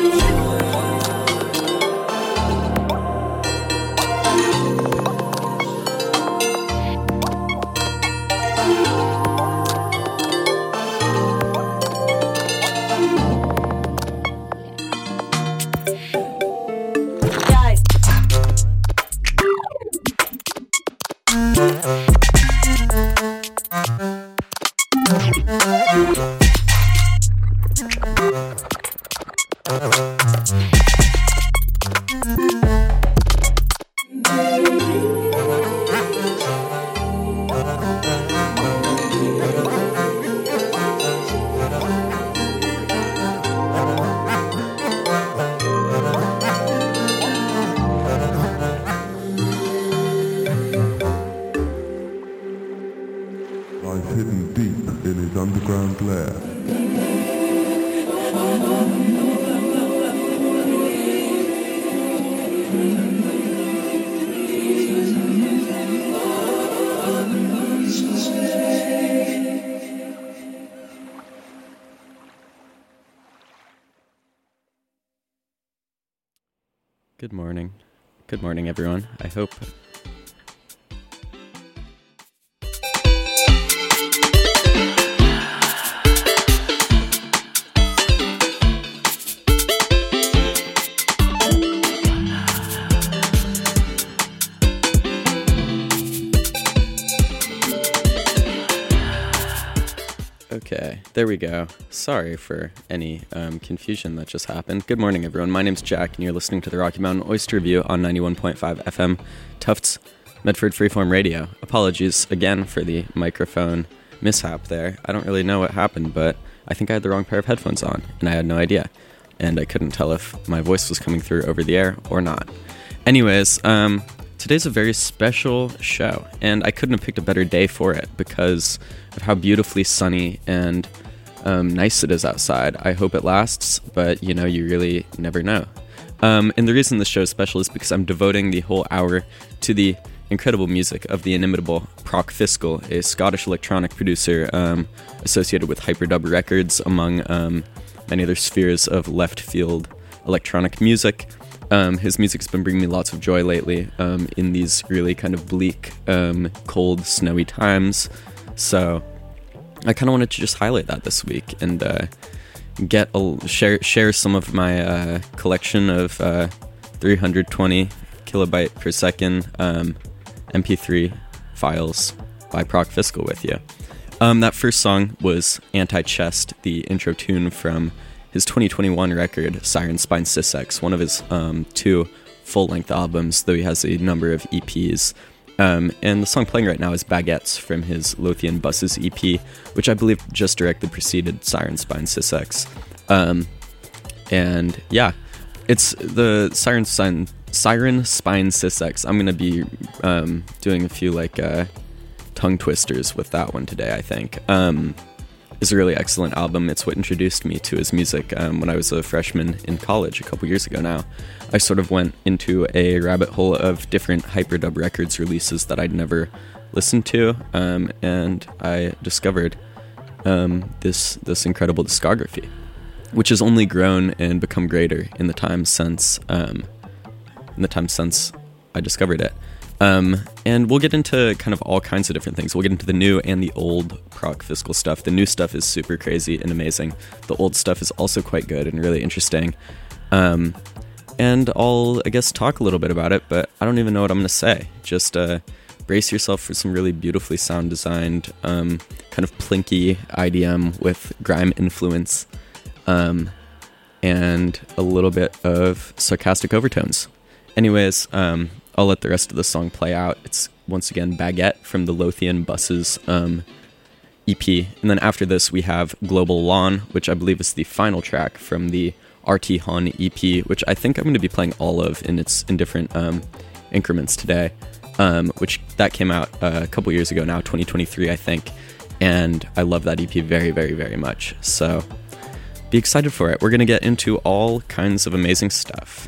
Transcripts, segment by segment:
Good morning. Good morning, everyone. I hope... Okay, there we go. Sorry for any confusion that just happened. Good morning, everyone. My name's Jack, and you're listening to the Rocky Mountain Oyster Review on 91.5 FM, Tufts, Medford Freeform Radio. Apologies again for the microphone mishap there. I don't really know what happened, but I think I had the wrong pair of headphones on, and I had no idea. And I couldn't tell if my voice was coming through over the air or not. Anyways, today's a very special show, and I couldn't have picked a better day for it because of how beautifully sunny and nice it is outside. I hope it lasts, but you really never know. And the reason this show is special is because I'm devoting the whole hour to the incredible music of the inimitable Proc Fiscal, a Scottish electronic producer associated with Hyperdub Records, among many other spheres of left field electronic music. His music's been bringing me lots of joy lately in these really kind of bleak, cold, snowy times. So I kind of wanted to just highlight that this week and share some of my collection of 320 kilobyte per second MP3 files by Proc Fiscal with you. That first song was Anti-Chest, the intro tune from his 2021 record, Siren Spine Sussex, one of his two full-length albums, though he has a number of EPs. And the song playing right now is Baguettes from his Lothian Buses EP, which I believe just directly preceded Siren Spine Sussex. And yeah, it's the Siren Spine Sussex. I'm going to be doing a few tongue twisters with that one today, I think. It's a really excellent album. It's what introduced me to his music when I was a freshman in college a couple years ago now. I sort of went into a rabbit hole of different Hyperdub Records releases that I'd never listened to, and I discovered this incredible discography, which has only grown and become greater in the time since I discovered it. And we'll get into kind of all kinds of different things. We'll get into the new and the old Proc Fiscal stuff. The new stuff is super crazy and amazing. The old stuff is also quite good and really interesting. And I'll, I guess, talk a little bit about it, but I don't even know what I'm going to say. Just brace yourself for some really beautifully sound designed, kind of plinky IDM with grime influence, and a little bit of sarcastic overtones. Anyways, I'll let the rest of the song play out. It's, once again, Baguette from the Lothian Buses EP. And then after this, we have Global Lawn, which I believe is the final track from the RT Hon EP, which I think I'm going to be playing all of in different increments today, which that came out a couple years ago now, 2023, I think. And I love that EP very, very, very much. So be excited for it. We're going to get into all kinds of amazing stuff.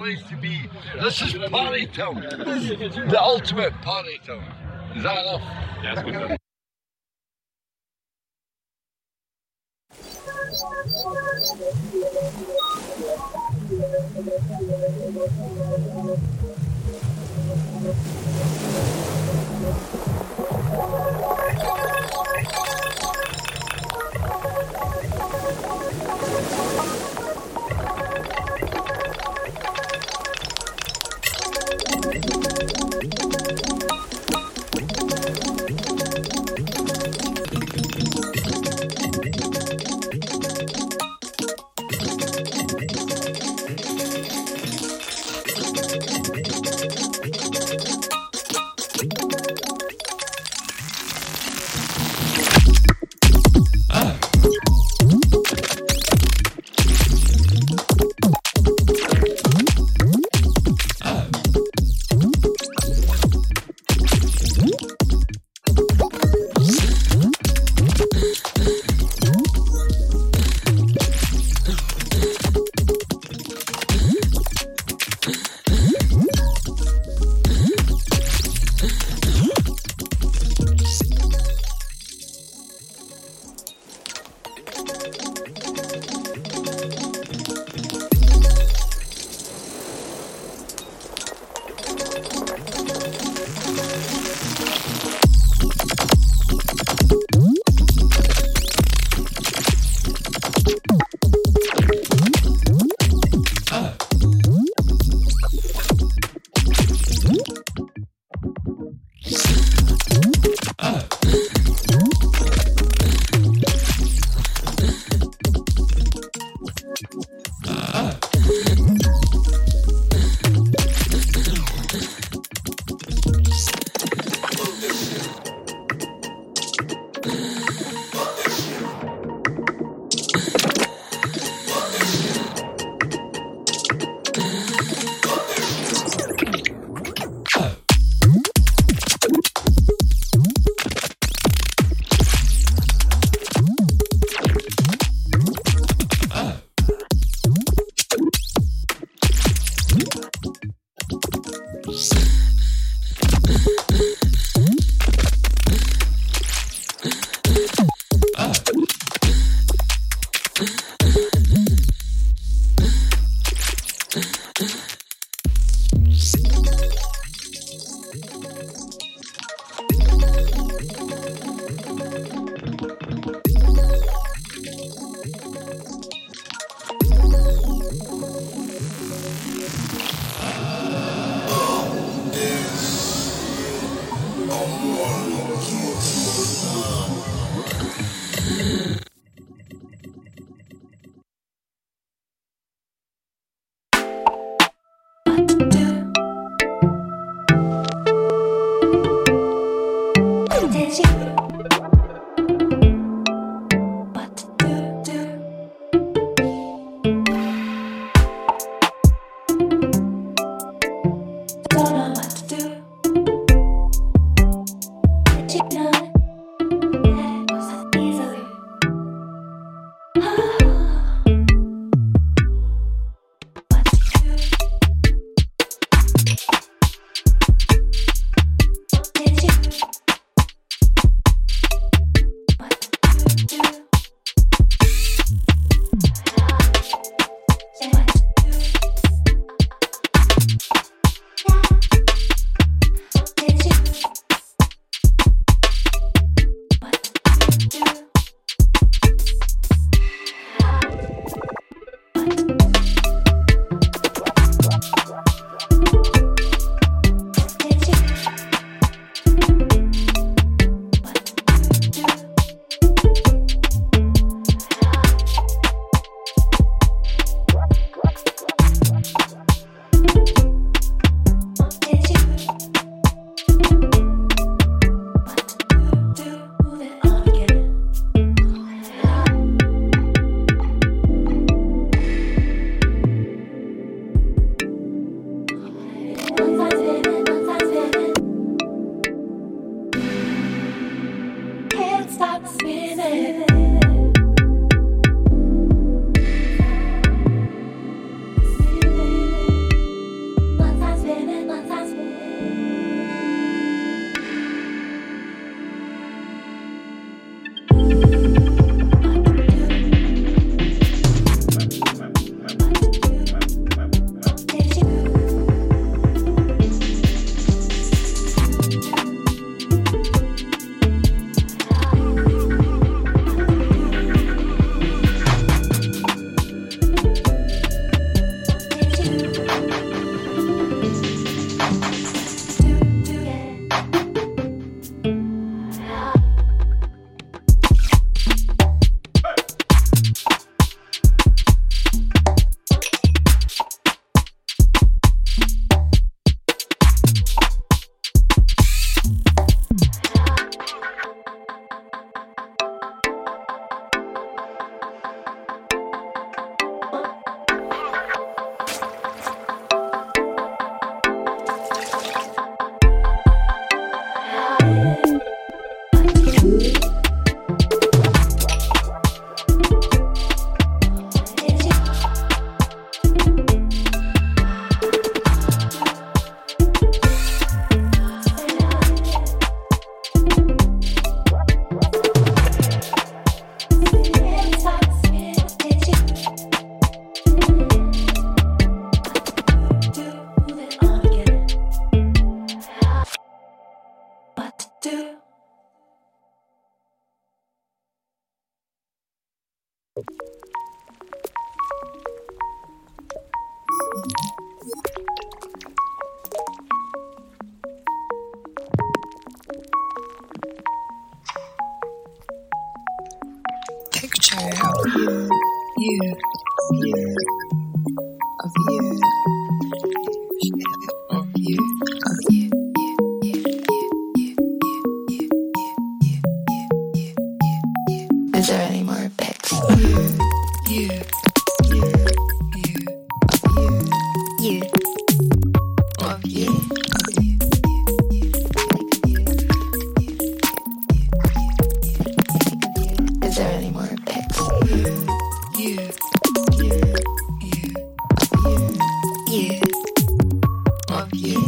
place to be. This is Party Town. The ultimate Party Town. Is that enough? Yeah, that's good. picture of you, of you, of you, of you. Is there any more pics? You, of you. Is there any more pics? You, of you.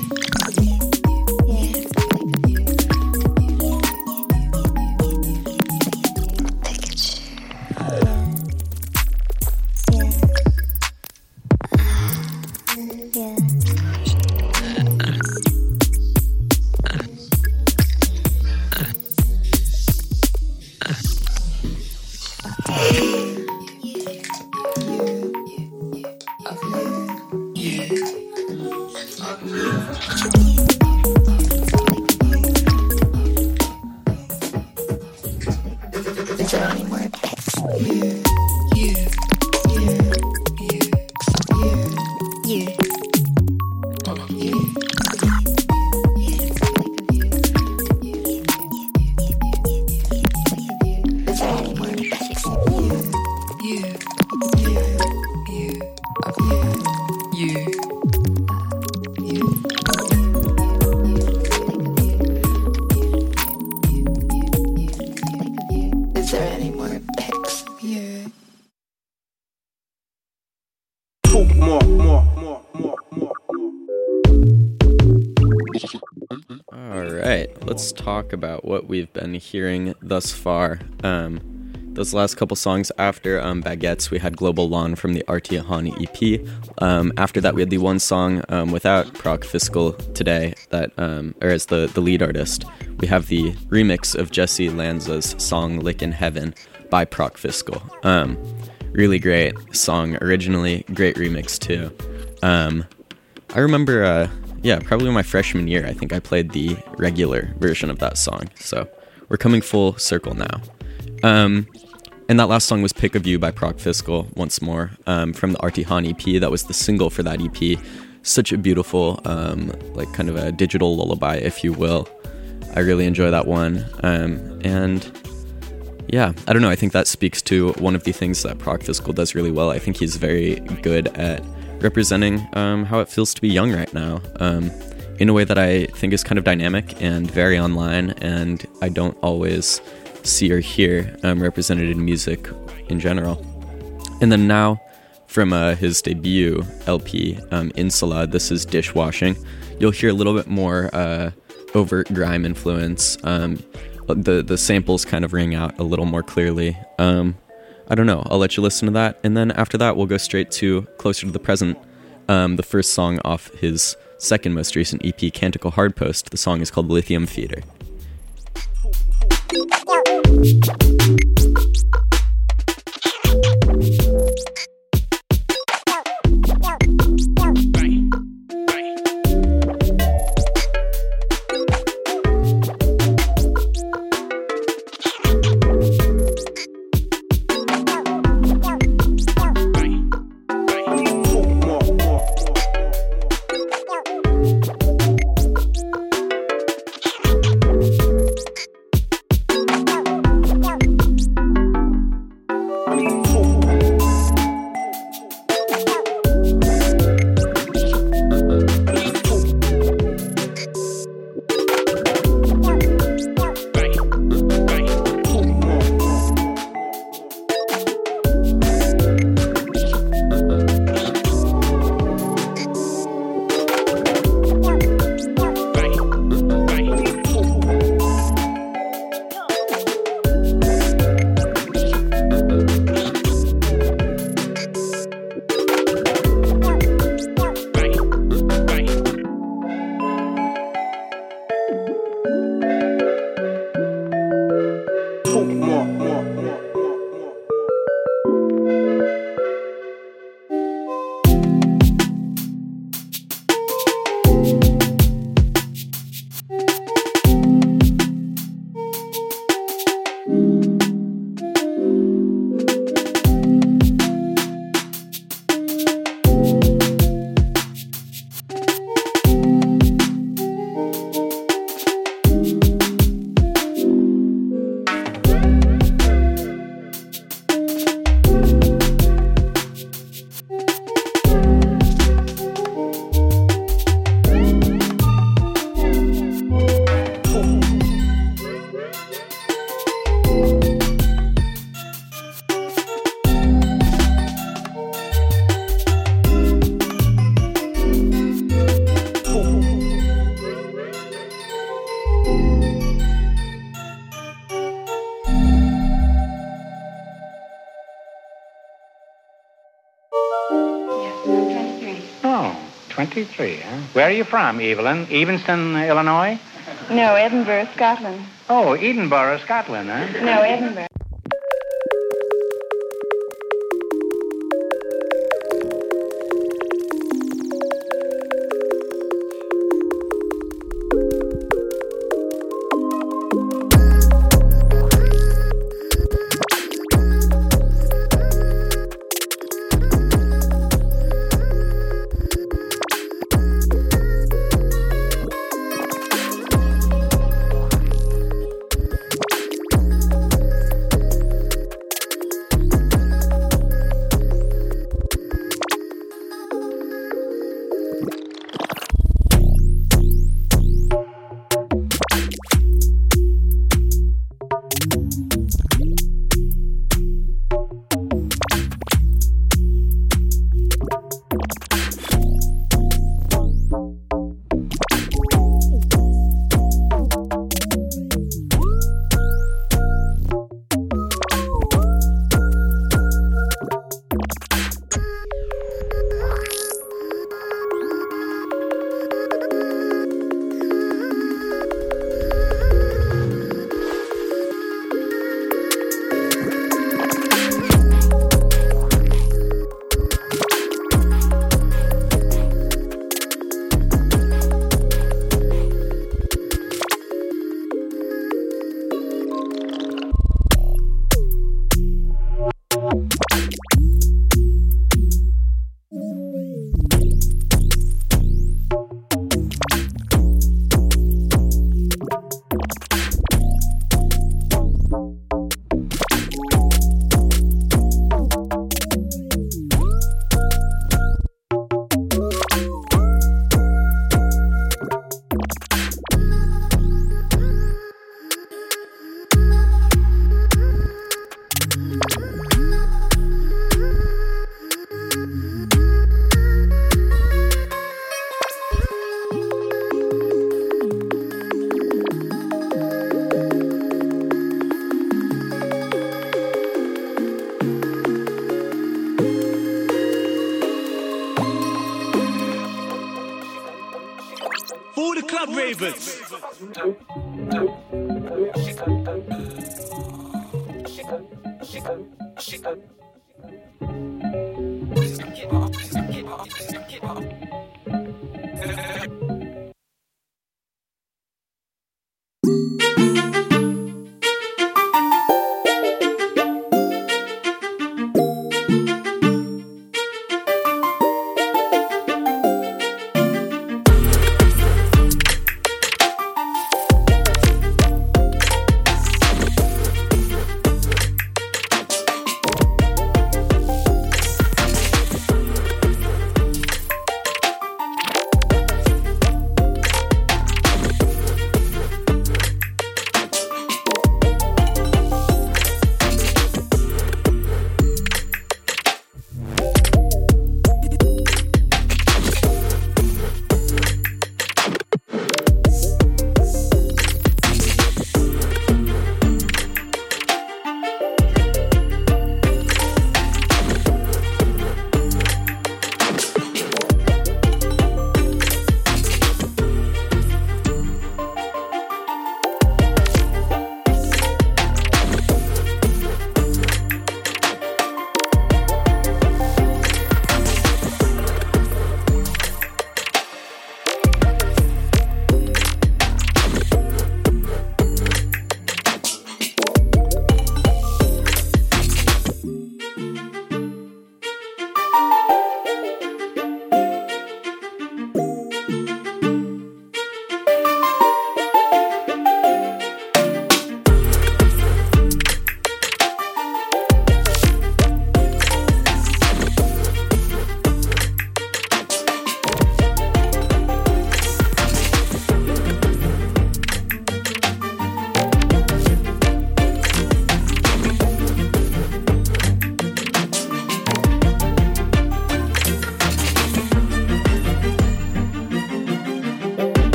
Is there any more pics? Is there any more pics? Yeah. All right, let's talk about what we've been hearing thus far. Those last couple songs after Baguettes, we had Global Lawn from the Artiahani EP. After that, we had the one song without Proc Fiscal today, that or as the lead artist. We have the remix of Jesse Lanza's song Lick in Heaven by Proc Fiscal. Really great song originally, great remix too. I remember, probably my freshman year, I think I played the regular version of that song. So we're coming full circle now. And that last song was Pick of You by Proc Fiscal, once more, from the Artihan EP. That was the single for that EP. Such a beautiful, like kind of a digital lullaby, if you will. I really enjoy that one. And yeah, I don't know. I think that speaks to one of the things that Proc Fiscal does really well. I think he's very good at representing how it feels to be young right now, in a way that I think is kind of dynamic and very online, and I don't always see or hear represented in music in general. And then now, from his debut LP, Insula, this is Dishwashing. You'll hear a little bit more overt grime influence. The samples kind of ring out a little more clearly. I don't know, I'll let you listen to that, and then after that we'll go straight to Closer to the Present, the first song off his second most recent EP, Canticle Hardpost. The song is called Lithium Feeder. 23, huh? Where are you from, Evelyn? Evanston, Illinois? No, Edinburgh, Scotland. Oh, Edinburgh, Scotland, huh? No, Edinburgh. Ravens.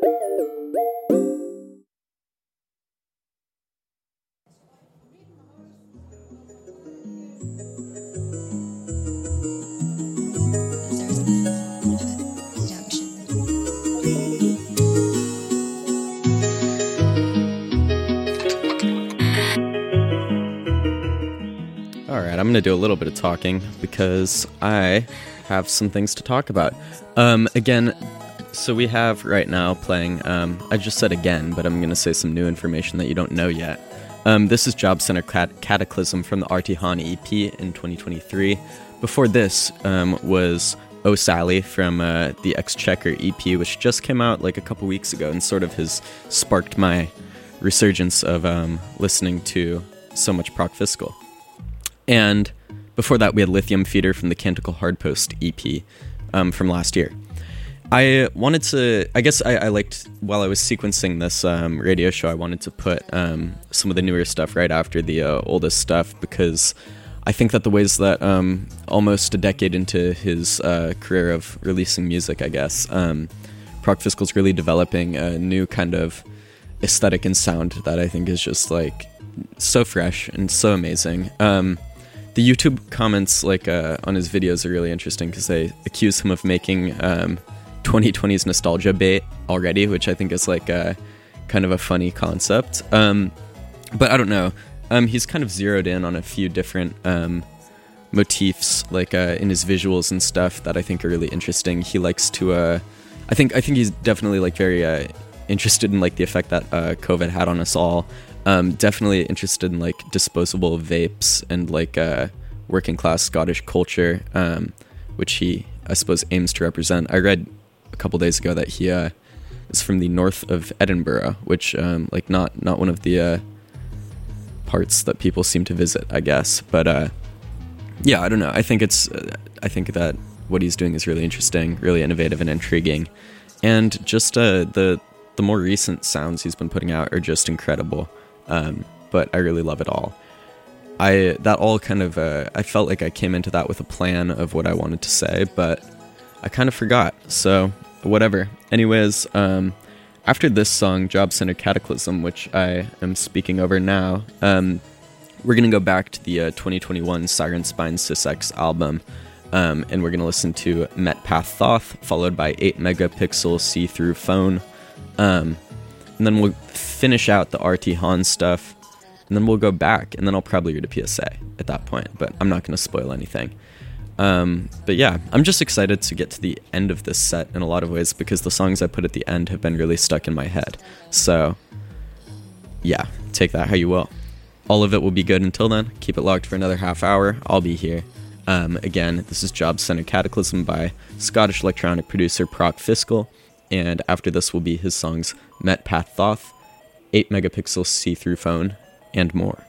Alright, I'm going to do a little bit of talking because I have some things to talk about. Again, so we have right now playing, I just said again, but I'm going to say some new information that you don't know yet. This is Job Center Cataclysm from the Artie Hahn EP in 2023. Before this was Oh Sally from the Exchequer EP, which just came out like a couple weeks ago and sort of has sparked my resurgence of listening to so much Proc Fiscal. And before that, we had Lithium Feeder from the Canticle Hardpost EP from last year. I wanted to, I guess I liked, while I was sequencing this radio show, I wanted to put some of the newer stuff right after the oldest stuff, because I think that the ways that almost a decade into his career of releasing music, I guess, Proc Fiscal's really developing a new kind of aesthetic and sound that I think is just like so fresh and so amazing. The YouTube comments like on his videos are really interesting because they accuse him of making 2020's nostalgia bait already, which I think is like a kind of a funny concept. But I don't know. He's kind of zeroed in on a few different motifs, like in his visuals and stuff, that I think are really interesting. He likes to, I think he's definitely like very interested in like the effect that COVID had on us all. Definitely interested in like disposable vapes and like working class Scottish culture, which he, I suppose, aims to represent. I read a couple days ago that he is from the north of Edinburgh, which like not one of the parts that people seem to visit, I guess. But yeah, I don't know. I think that what he's doing is really interesting, really innovative and intriguing, and just the more recent sounds he's been putting out are just incredible. But I really love it all. I felt like I came into that with a plan of what I wanted to say, but I kind of forgot, so whatever. Anyways, after this song, Job Center Cataclysm, which I am speaking over now, we're going to go back to the 2021 Siren Spine Sys-X album, and we're going to listen to Metpath Thoth, followed by 8 megapixel see-through phone, and then we'll finish out the Artie Hahn stuff, and then we'll go back, and then I'll probably read a PSA at that point, but I'm not going to spoil anything. But yeah, I'm just excited to get to the end of this set in a lot of ways, because the songs I put at the end have been really stuck in my head. So yeah, take that how you will. All of it will be good until then. Keep it locked for another half hour. I'll be here. Again, this is Job Center Cataclysm by Scottish electronic producer Proc Fiscal, and after this will be his songs Metpath Thoth, 8 megapixel see-through phone, and more.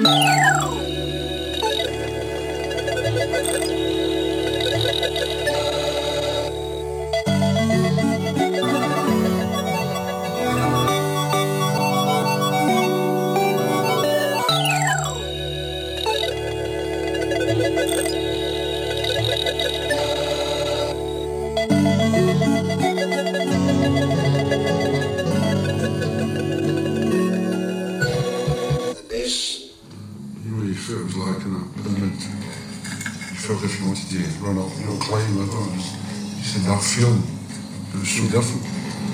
Feels like, you felt if you wanted to run up, climb it, or you said that feeling, it was so different.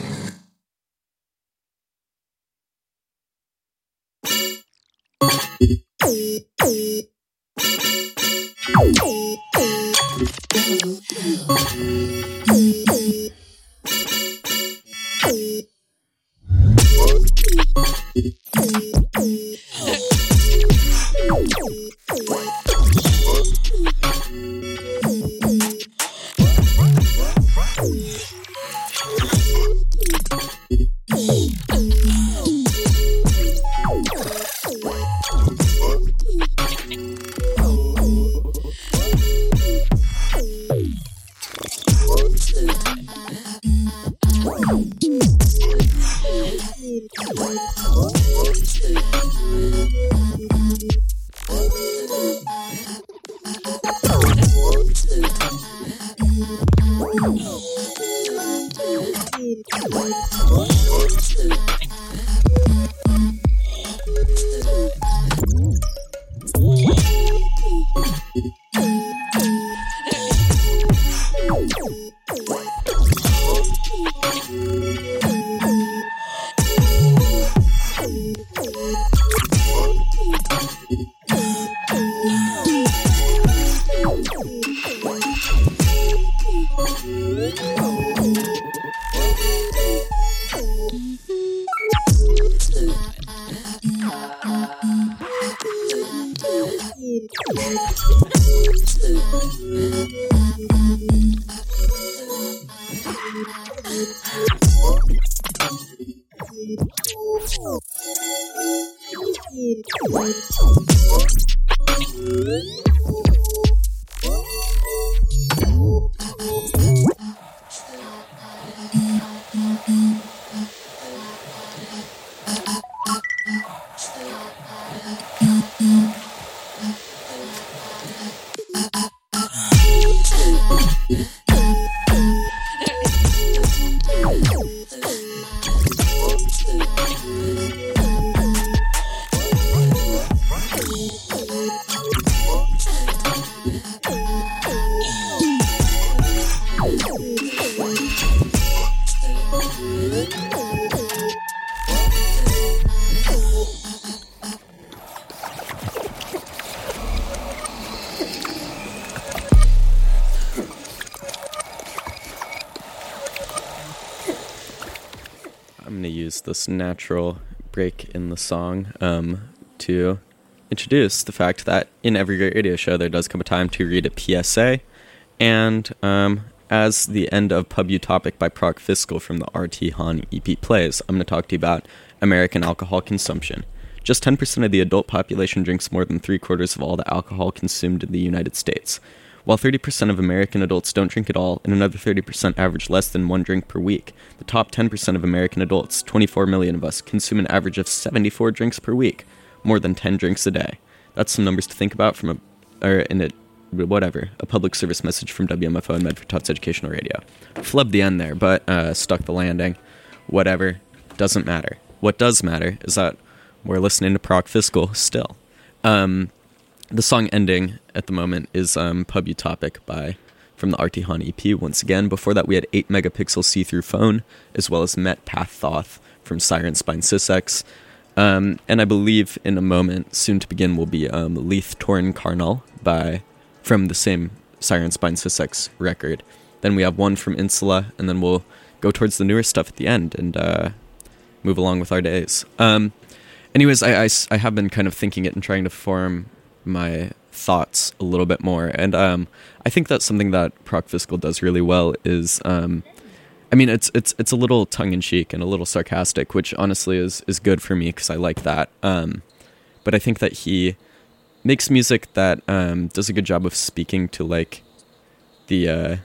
This natural break in the song to introduce the fact that in every great radio show there does come a time to read a PSA, and as the end of Pub Utopic by Proc Fiscal from the R.T. Hahn EP plays, I'm going to talk to you about American alcohol consumption. Just 10% of the adult population drinks more than 3/4 of all the alcohol consumed in the United States. While 30% of American adults don't drink at all, and another 30% average less than one drink per week, the top 10% of American adults, 24 million of us, consume an average of 74 drinks per week, more than 10 drinks a day. That's some numbers to think about from a public service message from WMFO and Medford Tufts Educational Radio. Flubbed the end there, but stuck the landing. Whatever, doesn't matter. What does matter is that we're listening to Proc Fiscal still. The song ending at the moment is Pub Utopic from the R.T. Hahn EP once again. Before that we had 8-megapixel see-through phone, as well as Met Path Thoth from Siren Spine Sussex. And I believe in a moment, soon to begin, will be Leith Torn Carnal from the same Siren Spine Sussex record. Then we have one from Insula, and then we'll go towards the newer stuff at the end and move along with our days. Anyways, I have been kind of thinking it and trying to form my thoughts a little bit more, and I think that's something that Proc Fiscal does really well is it's a little tongue-in-cheek and a little sarcastic, which honestly is good for me because I like that, but but I think that he makes music that does a good job of speaking to like the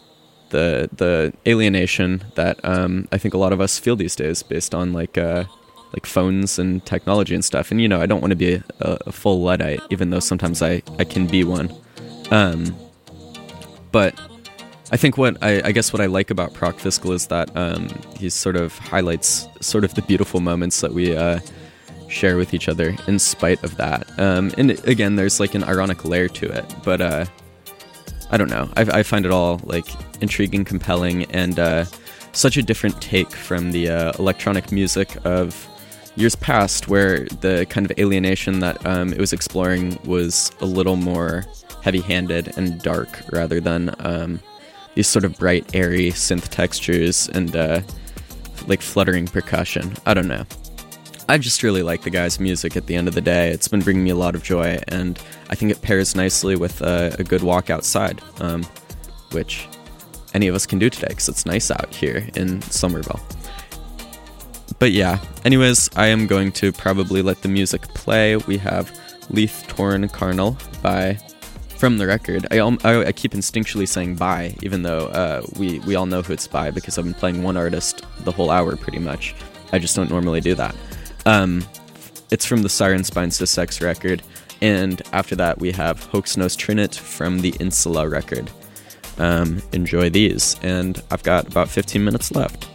alienation that I think a lot of us feel these days based on like phones and technology and stuff. And you know, I don't want to be a full Luddite, even though sometimes I can be one. But I think I guess what I like about Proc Fiscal is that he sort of highlights sort of the beautiful moments that we share with each other in spite of that. And again, there's like an ironic layer to it, but I don't know. I find it all like intriguing, compelling, and such a different take from the electronic music of years past, where the kind of alienation that it was exploring was a little more heavy-handed and dark rather than these sort of bright, airy synth textures and like fluttering percussion. I don't know. I just really like the guy's music at the end of the day. It's been bringing me a lot of joy, and I think it pairs nicely with a good walk outside, which any of us can do today because it's nice out here in Somerville. But yeah, anyways, I am going to probably let the music play. We have Leith Torn Carnal by... From the record. I keep instinctually saying by, even though we all know who it's by because I've been playing one artist the whole hour pretty much. I just don't normally do that. It's from the Siren Spine Sussex record, and after that we have Hoax Nos Trinit from the Insula record. Enjoy these, and I've got about 15 minutes left.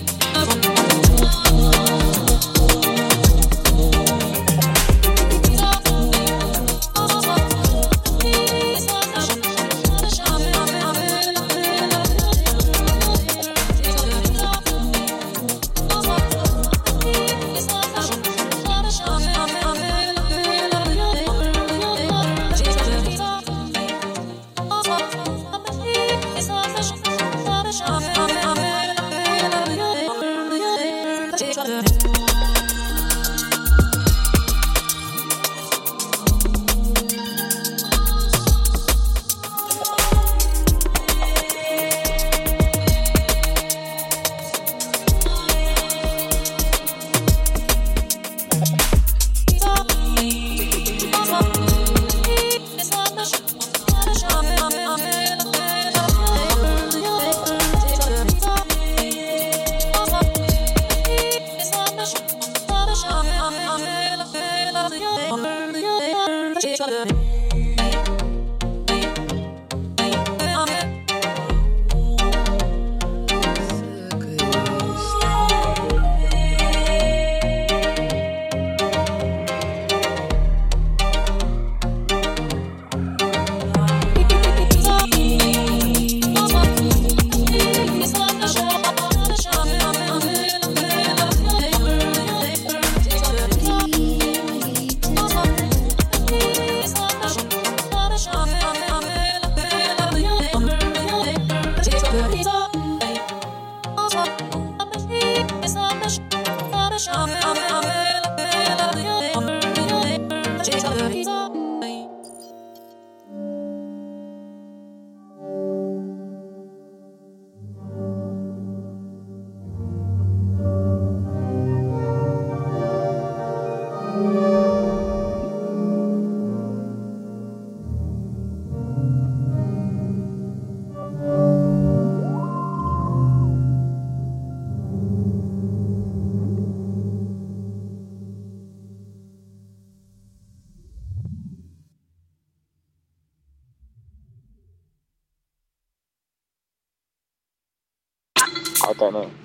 I don't know.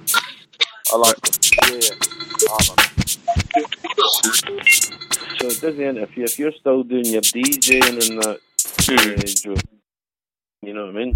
I like it. Yeah. Oh, so it doesn't, if you're still doing your DJing and that, you know what I mean?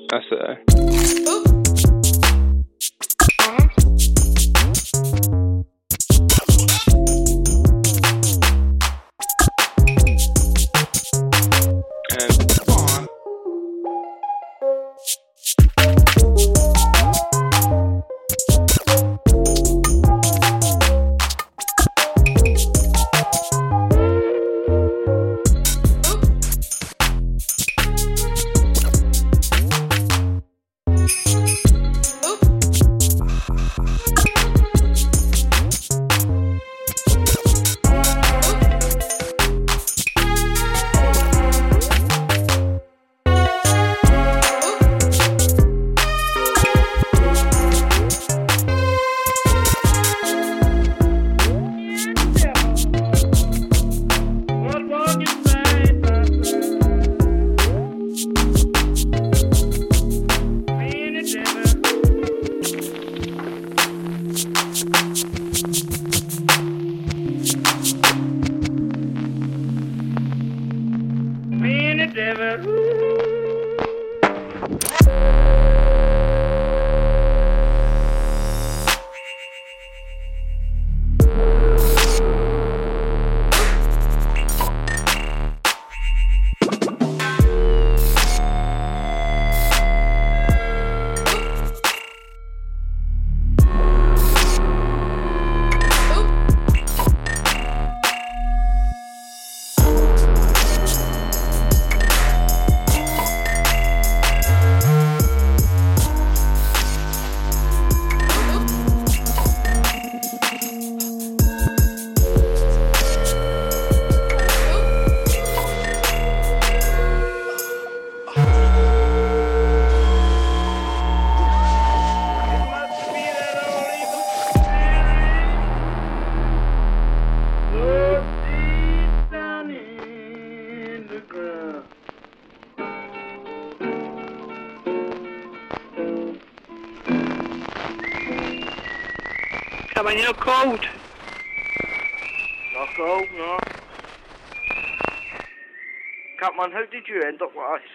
That's it. When you're cold. Not cold, no. Catman, how did you end up with us?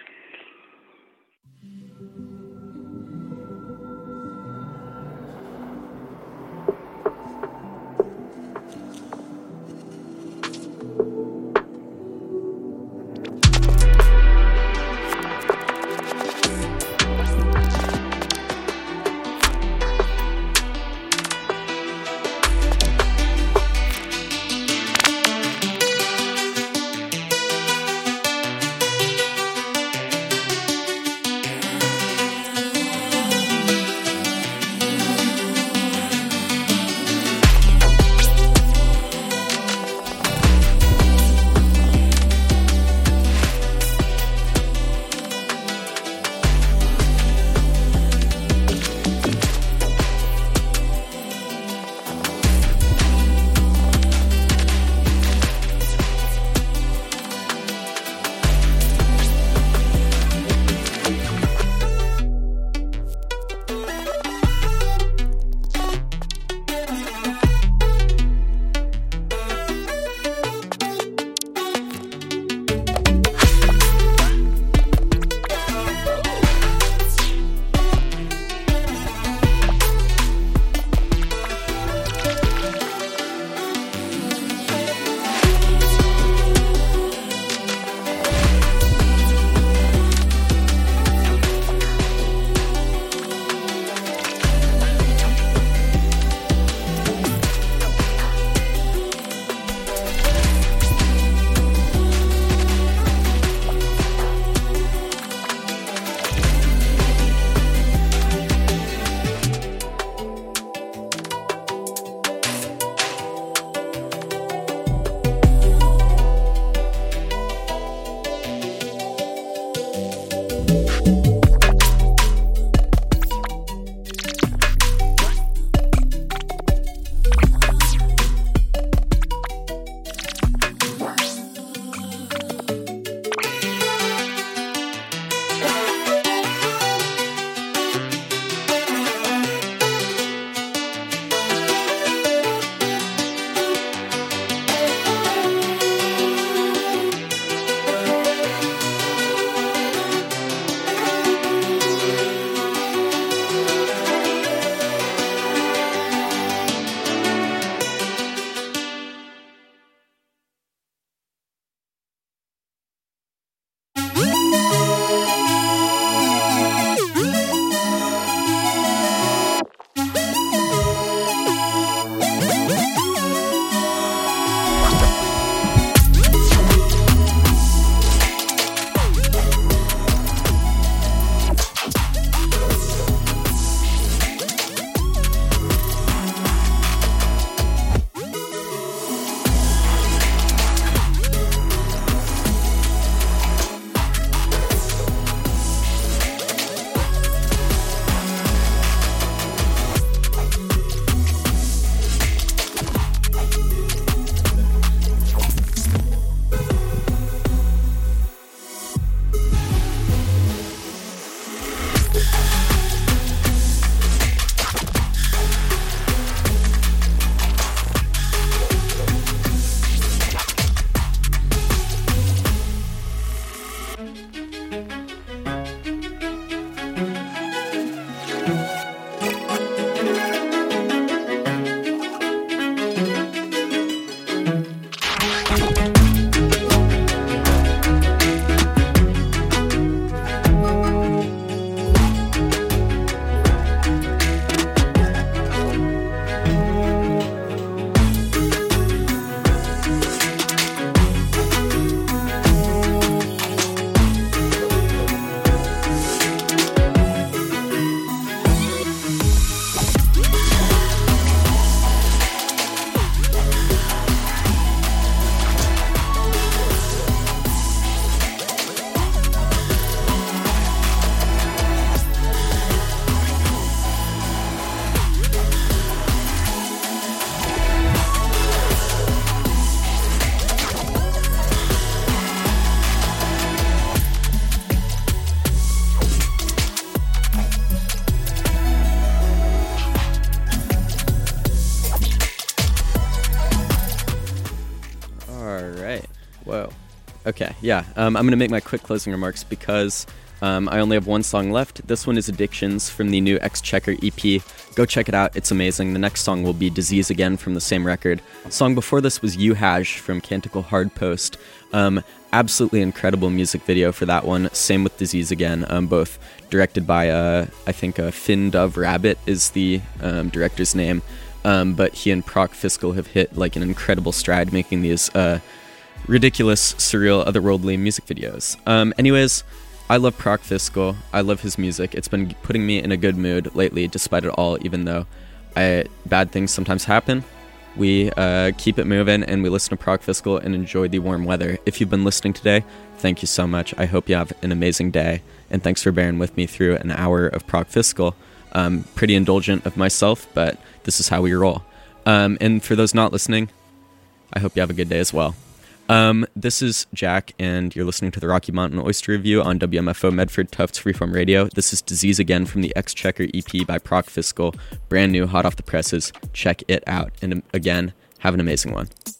Whoa. Okay, yeah. I'm going to make my quick closing remarks because I only have one song left. This one is Addictions from the new Exchequer EP. Go check it out. It's amazing. The next song will be Disease Again from the same record. Song before this was You Hash from Canticle Hard Post. Absolutely incredible music video for that one. Same with Disease Again. Both directed by, I think, Finn Dove Rabbit is the director's name. But he and Proc Fiscal have hit like an incredible stride making these ridiculous, surreal, otherworldly music videos. Anyways, I love Proc Fiscal. I love his music. It's been putting me in a good mood lately, despite it all, even though bad things sometimes happen. We keep it moving, and we listen to Proc Fiscal and enjoy the warm weather. If you've been listening today, thank you so much. I hope you have an amazing day, and thanks for bearing with me through an hour of Proc Fiscal. Pretty indulgent of myself, but this is how we roll. And for those not listening, I hope you have a good day as well. This is Jack, and you're listening to the Rocky Mountain Oyster Review on WMFO Medford Tufts Freeform Radio. This is Disease Again from the Exchequer EP by Proc Fiscal. Brand new, hot off the presses. Check it out. And again, have an amazing one.